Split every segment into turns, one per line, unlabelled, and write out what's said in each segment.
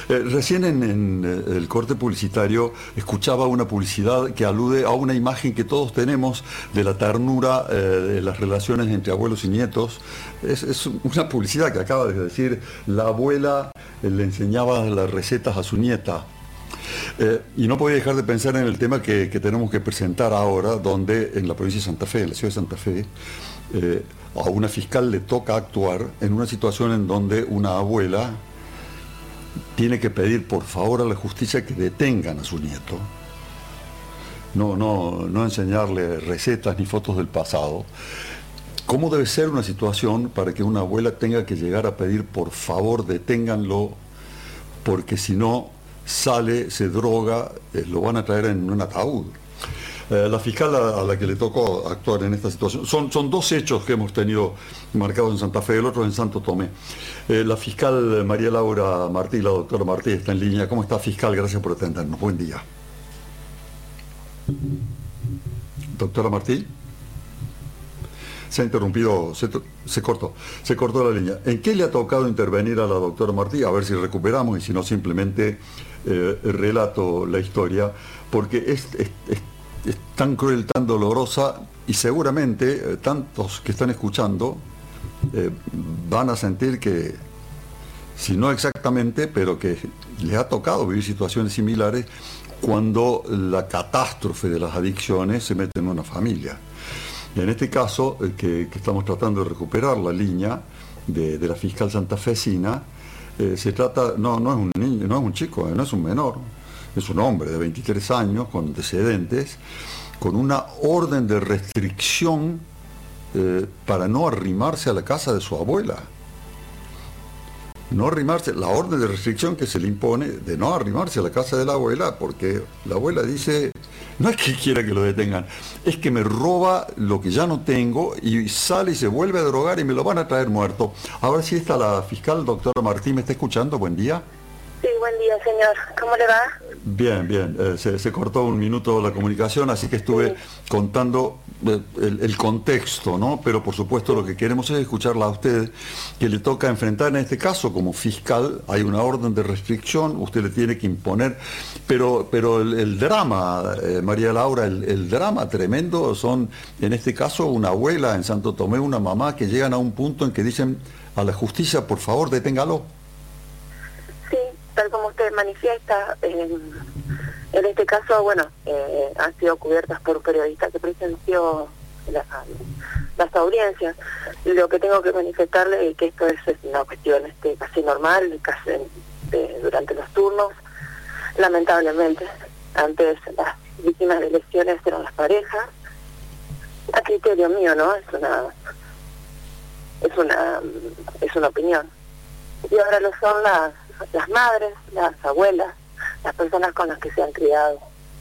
Recién en el corte publicitario escuchaba una publicidad que alude a una imagen que todos tenemos de la ternura de las relaciones entre abuelos y nietos. Es una publicidad que acaba de decir, la abuela le enseñaba las recetas a su nieta. Y no podía dejar de pensar en el tema que tenemos que presentar ahora, donde en la provincia de Santa Fe, en la ciudad de Santa Fe, a una fiscal le toca actuar en una situación en donde una abuela tiene que pedir por favor a la justicia que detengan a su nieto. No enseñarle recetas ni fotos del pasado. ¿Cómo debe ser una situación para que una abuela tenga que llegar a pedir por favor deténganlo, porque si no sale, se droga, lo van a traer en un ataúd? La fiscal a la que le tocó actuar en esta situación, son dos hechos que hemos tenido marcados en Santa Fe, el otro en Santo Tomé. La fiscal María Laura Martí, la doctora Martí, está en línea. ¿Cómo está, fiscal? Gracias por atendernos. Buen día. Doctora Martí. Se ha interrumpido, se cortó la línea. ¿En qué le ha tocado intervenir a la doctora Martí? A ver si recuperamos y si no simplemente relato la historia, porque es tan cruel, tan dolorosa, y seguramente tantos que están escuchando van a sentir que, si no exactamente, pero que les ha tocado vivir situaciones similares cuando la catástrofe de las adicciones se mete en una familia. En este caso, que estamos tratando de recuperar la línea de la fiscal santafesina, se trata, no es un niño, no es un chico, no es un menor, es un hombre de 23 años con antecedentes, con una orden de restricción para no arrimarse a la casa de su abuela. No arrimarse, la orden de restricción que se le impone de no arrimarse a la casa de la abuela, porque la abuela dice, no es que quiera que lo detengan, es que me roba lo que ya no tengo y sale y se vuelve a drogar y me lo van a traer muerto. Ahora sí está la fiscal, doctora Martí, ¿me está escuchando? Buen día.
Sí, buen día, señor. ¿Cómo le va?
Bien. Se cortó un minuto la comunicación, así que estuve contando el contexto, ¿no? Pero por supuesto lo que queremos es escucharla a usted, que le toca enfrentar en este caso como fiscal. Hay una orden de restricción, usted le tiene que imponer, pero el drama, María Laura, el drama tremendo son, en este caso, una abuela en Santo Tomé, una mamá, que llegan a un punto en que dicen a la justicia, por favor, deténgalo.
Tal como usted manifiesta, en este caso, bueno, han sido cubiertas por un periodista que presenció las audiencias. Lo que tengo que manifestarle es que esto es una cuestión casi normal, casi durante los turnos. Lamentablemente, antes las víctimas de lesiones eran las parejas. A criterio mío, ¿no? Es una opinión. Y ahora lo son las madres, las abuelas, las personas con las que se han criado.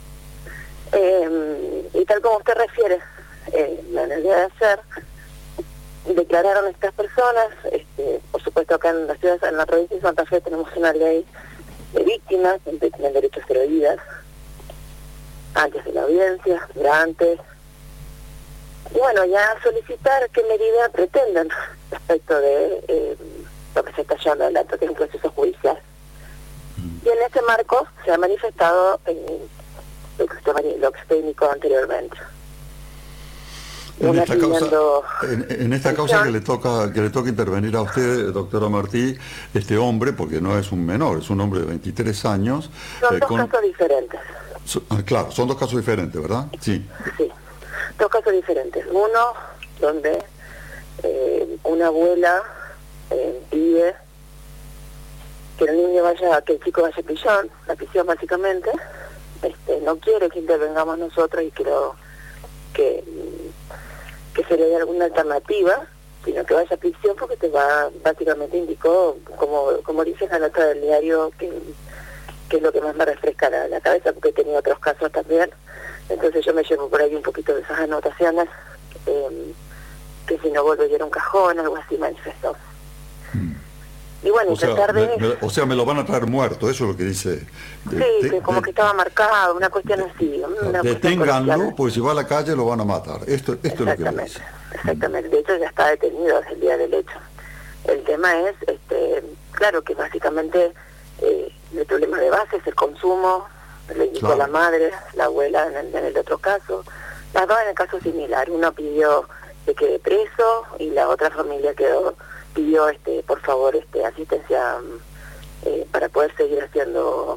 Y tal como usted refiere, en el día de ayer, declararon estas personas, por supuesto acá en la ciudad, en la provincia de Santa Fe tenemos una ley de víctimas, donde tienen derecho a ser oídas, antes de la audiencia, durante, y bueno, ya solicitar qué medida pretenden respecto de lo que se está llevando adelante, que es un proceso judicial. Y en ese marco se ha manifestado lo que usted indicó anteriormente.
En esta causa que le toca intervenir a usted, doctora Martí, este hombre, porque no es un menor, es un hombre de 23 años.
Son dos casos diferentes.
Claro, son dos casos diferentes, ¿verdad? Sí.
Sí, dos casos diferentes. Uno, donde una abuela pide que el chico vaya a la prisión básicamente, no quiere que intervengamos nosotros y creo que se le dé alguna alternativa, sino que vaya a prisión porque básicamente indicó, como dice la nota del diario, que es lo que más me refresca la cabeza, porque he tenido otros casos también, entonces yo me llevo por ahí un poquito de esas anotaciones, que si no vuelve a ir a un cajón, algo así manifestó. Y bueno,
o sea, me lo van a traer muerto, eso es lo que dice.
Sí, que como que estaba marcado, una cuestión así.
Deténganlo, porque si va a la calle lo van a matar. Esto es lo que me dice.
Exactamente, de hecho ya está detenido desde el día del hecho. El tema es, claro que básicamente base es el consumo, le indicó
Claro.
la madre, la abuela en el otro caso. Las dos en el caso similar. Uno pidió que quede preso y la otra familia pidió por favor asistencia para poder seguir haciendo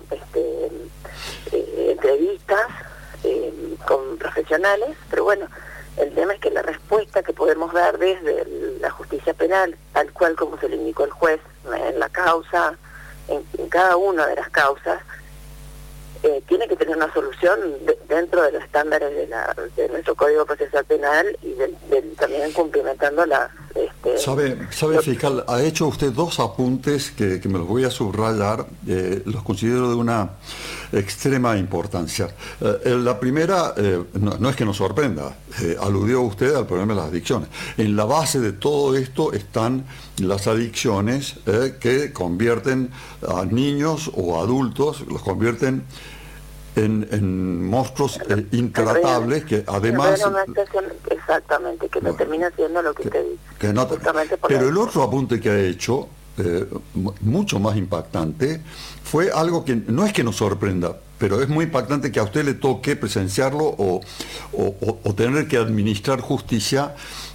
entrevistas con profesionales, pero bueno, el tema es que la respuesta que podemos dar desde la justicia penal, tal cual como se le indicó el juez en la causa, en cada una de las causas, tiene que tener una solución dentro de los estándares de nuestro Código Procesal Penal y también cumplimentando las...
¿Sabe, fiscal? Ha hecho usted dos apuntes que me los voy a subrayar, los considero de una extrema importancia. La primera, no es que nos sorprenda, aludió usted al problema de las adicciones. En la base de todo esto están las adicciones que convierten a niños o adultos, los convierten en monstruos intratables que además...
Exactamente, que no termina siendo lo que usted dice.
Pero el otro apunte que ha hecho, mucho más impactante, fue algo que no es que nos sorprenda, pero es muy impactante que a usted le toque presenciarlo o tener que administrar justicia.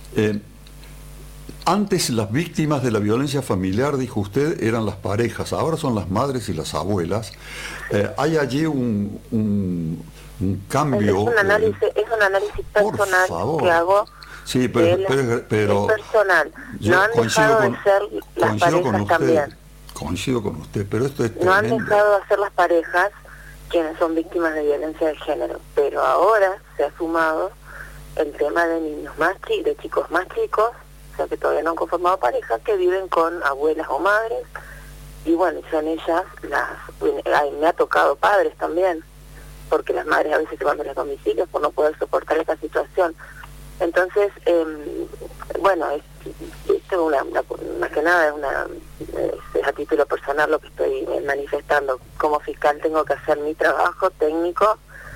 Antes las víctimas de la violencia familiar, dijo usted, eran las parejas, ahora son las madres y las abuelas. Hay allí un cambio.
Es un análisis personal que hago.
Sí, pero
es personal. No han dejado de ser las parejas también.
Coincido con usted, pero esto es
no
tremendo.
Han dejado de ser las parejas quienes son víctimas de violencia de género, pero ahora se ha sumado el tema de niños de chicos más chicos, o sea que todavía no han conformado parejas, que viven con abuelas o madres, y bueno, son ellas me ha tocado padres también, porque las madres a veces se van de los domicilios por no poder soportar esta situación. Entonces, bueno, esto más que nada es a título personal lo que estoy manifestando. Como fiscal tengo que hacer mi trabajo técnico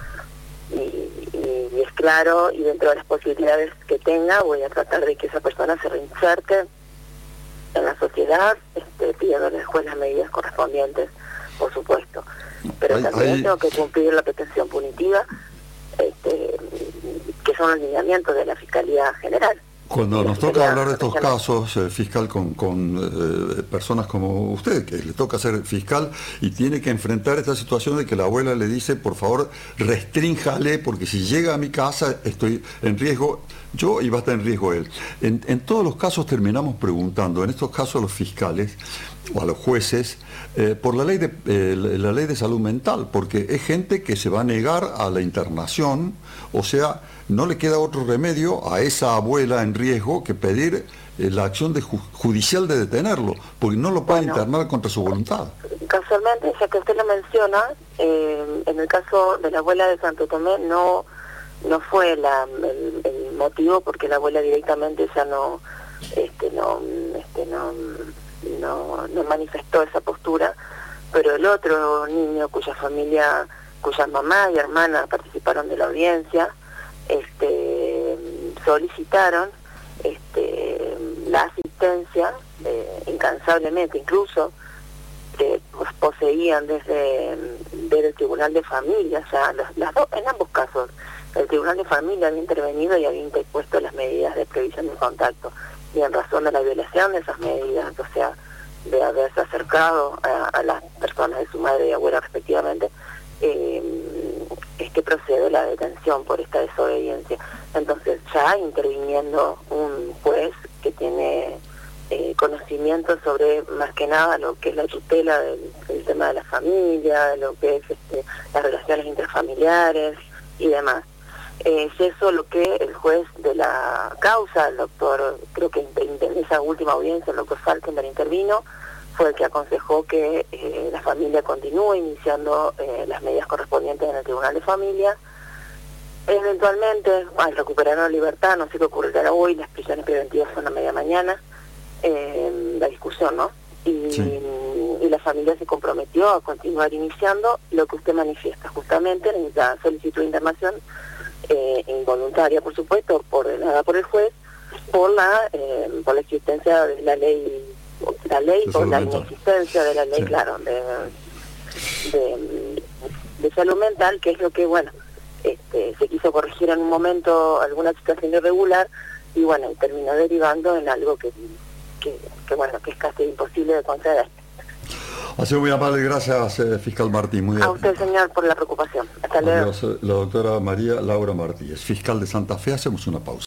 y es claro, y dentro de las posibilidades que tenga voy a tratar de que esa persona se reinserte en la sociedad, pidiéndole al juez las medidas correspondientes, por supuesto. Pero también tengo que cumplir la pretensión punitiva, que son los lineamientos de la Fiscalía General.
Cuando nos toca hablar de estos casos, fiscal, con personas como usted, que le toca ser fiscal y tiene que enfrentar esta situación de que la abuela le dice, por favor, restrínjale, porque si llega a mi casa estoy en riesgo yo y va a estar en riesgo él. En todos los casos terminamos preguntando, en estos casos a los fiscales o a los jueces, por la ley de salud mental, porque es gente que se va a negar a la internación, o sea, no le queda otro remedio a esa abuela en riesgo que pedir la acción judicial de detenerlo, porque no lo puede internar contra su voluntad.
Casualmente, ya que usted lo menciona, en el caso de la abuela de Santo Tomé no fue el motivo, porque la abuela directamente ya no manifestó esa postura, pero el otro niño cuya mamá y hermana participaron de la audiencia, solicitaron la asistencia incansablemente, incluso poseían desde el Tribunal de Familia, o sea, en ambos casos, el Tribunal de Familia había intervenido y había interpuesto las medidas de previsión de contacto, y en razón de la violación de esas medidas, o sea, de haberse acercado a las personas de su madre y abuela respectivamente, es que procede la detención por esta desobediencia. Entonces ya interviniendo un juez que tiene conocimiento sobre más que nada lo que es la tutela del tema de la familia, lo que es las relaciones intrafamiliares y demás. Es eso lo que el juez de la causa, el doctor, creo que en esa última audiencia el doctor Falkenberg intervino, fue el que aconsejó que la familia continúe iniciando las medidas correspondientes en el Tribunal de Familia. Eventualmente, al recuperar la libertad, no sé qué ocurrirá hoy, las prisiones preventivas son a media mañana, la discusión, ¿no? Y la familia se comprometió a continuar iniciando lo que usted manifiesta, justamente en la solicitud de internación involuntaria, por supuesto, ordenada por el juez, por la existencia de la ley o la inexistencia de la ley, claro, de salud mental, que es lo que, bueno, se quiso corregir en un momento alguna situación irregular, y bueno, terminó derivando en algo que bueno, que es casi imposible de conceder.
Ha sido muy amable, gracias, fiscal Martí. Muy
A usted, señor, por la preocupación. Hasta luego.
Adiós, la doctora María Laura Martí, es fiscal de Santa Fe. Hacemos una pausa.